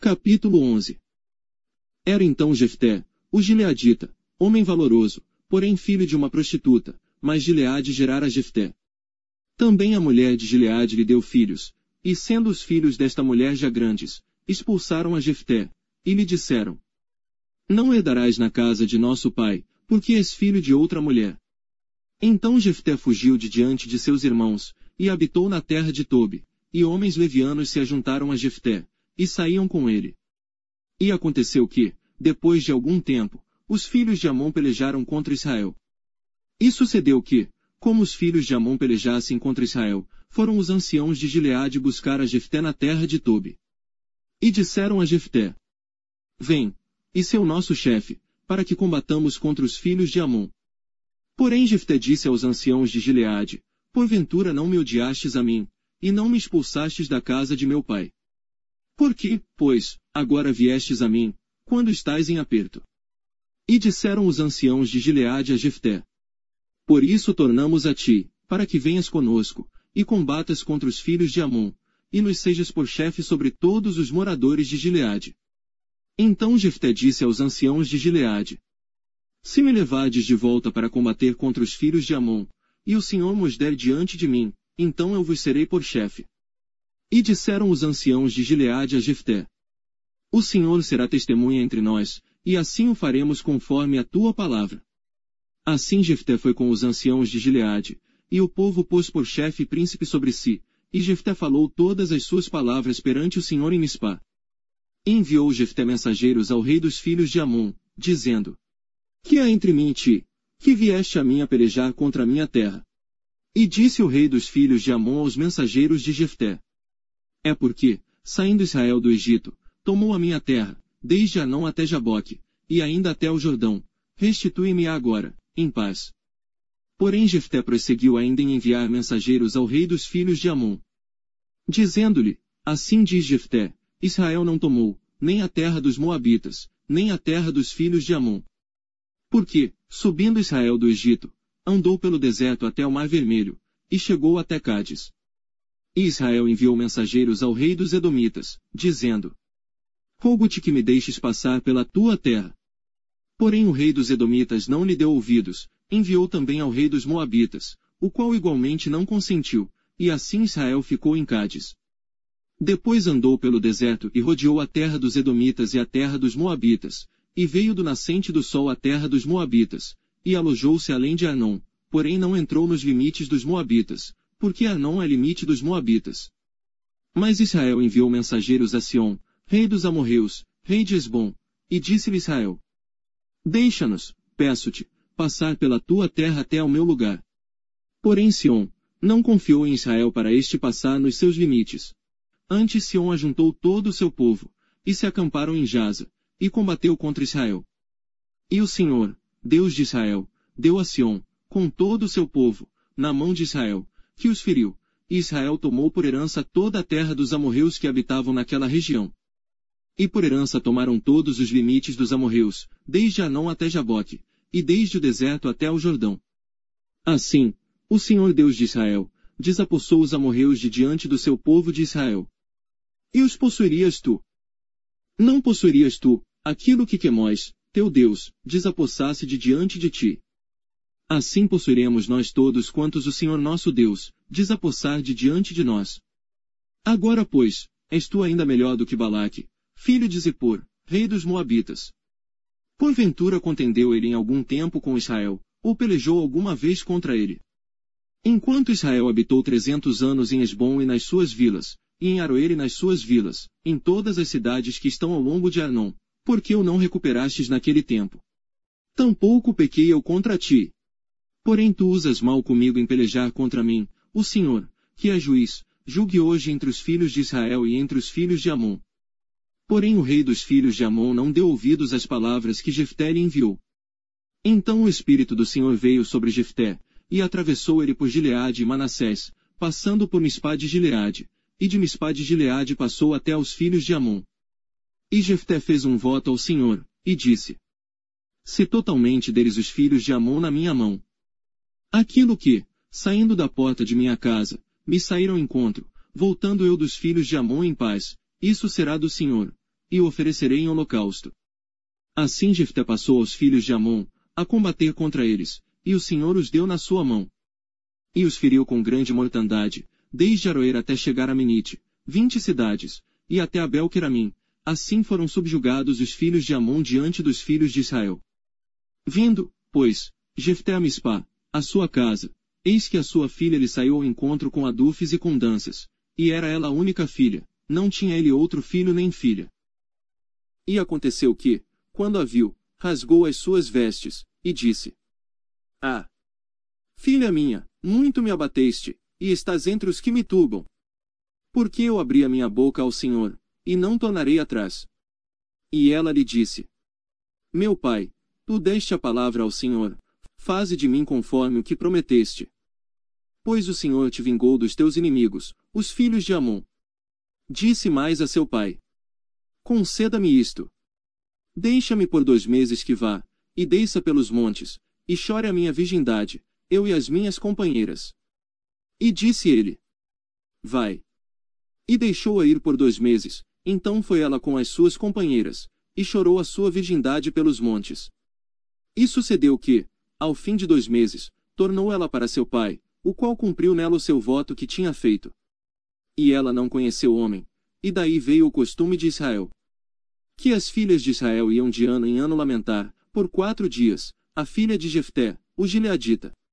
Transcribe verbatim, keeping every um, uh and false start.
Capítulo onze. Era então Jefté, o gileadita, homem valoroso, porém filho de uma prostituta, mas Gileade gerara Jefté. Também a mulher de Gileade lhe deu filhos, e sendo os filhos desta mulher já grandes, expulsaram a Jefté, e lhe disseram: Não herdarás na casa de nosso pai, porque és filho de outra mulher. Então Jefté fugiu de diante de seus irmãos, e habitou na terra de Tobi, e homens levianos se ajuntaram a Jefté, e saíam com ele. E aconteceu que, depois de algum tempo, os filhos de Amon pelejaram contra Israel. E sucedeu que, como os filhos de Amon pelejassem contra Israel, foram os anciãos de Gileade buscar a Jefté na terra de Tobi. E disseram a Jefté: Vem, e seu nosso chefe, para que combatamos contra os filhos de Amon. Porém Jefté disse aos anciãos de Gileade: Porventura não me odiastes a mim, e não me expulsastes da casa de meu pai? Por que, pois, agora viestes a mim, quando estais em aperto? E disseram os anciãos de Gileade a Jefté: Por isso tornamos a ti, para que venhas conosco, e combatas contra os filhos de Amon, e nos sejas por chefe sobre todos os moradores de Gileade. Então Jefté disse aos anciãos de Gileade: Se me levardes de volta para combater contra os filhos de Amon, e o Senhor mos der diante de mim, então eu vos serei por chefe. E disseram os anciãos de Gileade a Jefté: O Senhor será testemunha entre nós, e assim o faremos conforme a tua palavra. Assim Jefté foi com os anciãos de Gileade, e o povo pôs por chefe e príncipe sobre si, e Jefté falou todas as suas palavras perante o Senhor em Mispá. E enviou Jefté mensageiros ao rei dos filhos de Amon, dizendo: Que há entre mim e ti, que vieste a mim a pelejar contra a minha terra? E disse o rei dos filhos de Amon aos mensageiros de Jefté: É porque, saindo Israel do Egito, tomou a minha terra, desde Arnão até Jaboque, e ainda até o Jordão. Restitui-me agora, em paz. Porém Jefté prosseguiu ainda em enviar mensageiros ao rei dos filhos de Amon, dizendo-lhe: Assim diz Jefté: Israel não tomou, nem a terra dos Moabitas, nem a terra dos filhos de Amon. Porque, subindo Israel do Egito, andou pelo deserto até o Mar Vermelho, e chegou até Cádiz. E Israel enviou mensageiros ao rei dos Edomitas, dizendo: Rogo-te que me deixes passar pela tua terra. Porém o rei dos Edomitas não lhe deu ouvidos, enviou também ao rei dos Moabitas, o qual igualmente não consentiu, e assim Israel ficou em Cádiz. Depois andou pelo deserto e rodeou a terra dos Edomitas e a terra dos Moabitas, e veio do nascente do sol à terra dos Moabitas, e alojou-se além de Arnon, porém não entrou nos limites dos Moabitas, porque Arnon é limite dos Moabitas. Mas Israel enviou mensageiros a Sion, rei dos amorreus, rei de Esbom, e disse-lhe Israel: Deixa-nos, peço-te, passar pela tua terra até ao meu lugar. Porém Sion não confiou em Israel para este passar nos seus limites. Antes Sion ajuntou todo o seu povo, e se acamparam em Jaza, e combateu contra Israel. E o Senhor, Deus de Israel, deu a Sion, com todo o seu povo, na mão de Israel, que os feriu, e Israel tomou por herança toda a terra dos amorreus que habitavam naquela região. E por herança tomaram todos os limites dos amorreus, desde Arnon até Jaboque, e desde o deserto até o Jordão. Assim, o Senhor Deus de Israel, desapossou os amorreus de diante do seu povo de Israel. E os possuirias tu? Não possuirias tu, aquilo que Quemós, teu Deus, desapossasse de diante de ti. Assim possuiremos nós todos quantos o Senhor nosso Deus, desapossar de diante de nós. Agora pois, és tu ainda melhor do que Balaque, filho de Zippor, rei dos Moabitas. Porventura contendeu ele em algum tempo com Israel, ou pelejou alguma vez contra ele? Enquanto Israel habitou trezentos anos em Esbom e nas suas vilas, e em Aroer e nas suas vilas, em todas as cidades que estão ao longo de Arnon, por que o não recuperastes naquele tempo? Tampouco pequei eu contra ti. Porém tu usas mal comigo em pelejar contra mim, o Senhor, que é juiz, julgue hoje entre os filhos de Israel e entre os filhos de Amon. Porém o rei dos filhos de Amon não deu ouvidos às palavras que Jefté lhe enviou. Então o Espírito do Senhor veio sobre Jefté, e atravessou ele por Gileade e Manassés, passando por Mispá de Gileade, e de Mispá de Gileade passou até aos filhos de Amon. E Jefté fez um voto ao Senhor, e disse: Se totalmente deres os filhos de Amon na minha mão. Aquilo que, saindo da porta de minha casa, me saíram ao encontro, voltando eu dos filhos de Amon em paz, isso será do Senhor, e o oferecerei em holocausto. Assim Jefté passou aos filhos de Amon, a combater contra eles, e o Senhor os deu na sua mão. E os feriu com grande mortandade, desde Aroer até chegar a Menite, vinte cidades, e até Abel-Queramim. Assim foram subjugados os filhos de Amon diante dos filhos de Israel. Vindo, pois, Jefté a Mispá, a sua casa, eis que a sua filha lhe saiu ao encontro com adufes e com danças, e era ela a única filha, não tinha ele outro filho nem filha. E aconteceu que, quando a viu, rasgou as suas vestes, e disse: Ah! Filha minha, muito me abateste, e estás entre os que me turbam. Porque eu abri a minha boca ao Senhor, e não tornarei atrás. E ela lhe disse: Meu pai, tu deste a palavra ao Senhor, faze de mim conforme o que prometeste. Pois o Senhor te vingou dos teus inimigos, os filhos de Amon. Disse mais a seu pai: Conceda-me isto. Deixa-me por dois meses que vá, e desça pelos montes, e chore a minha virgindade, eu e as minhas companheiras. E disse ele: Vai. E deixou-a ir por dois meses, então foi ela com as suas companheiras, e chorou a sua virgindade pelos montes. E sucedeu que, ao fim de dois meses, tornou ela para seu pai, o qual cumpriu nela o seu voto que tinha feito. E ela não conheceu homem, e daí veio o costume de Israel. Que as filhas de Israel iam de ano em ano lamentar, por quatro dias, a filha de Jefté, o gileadita.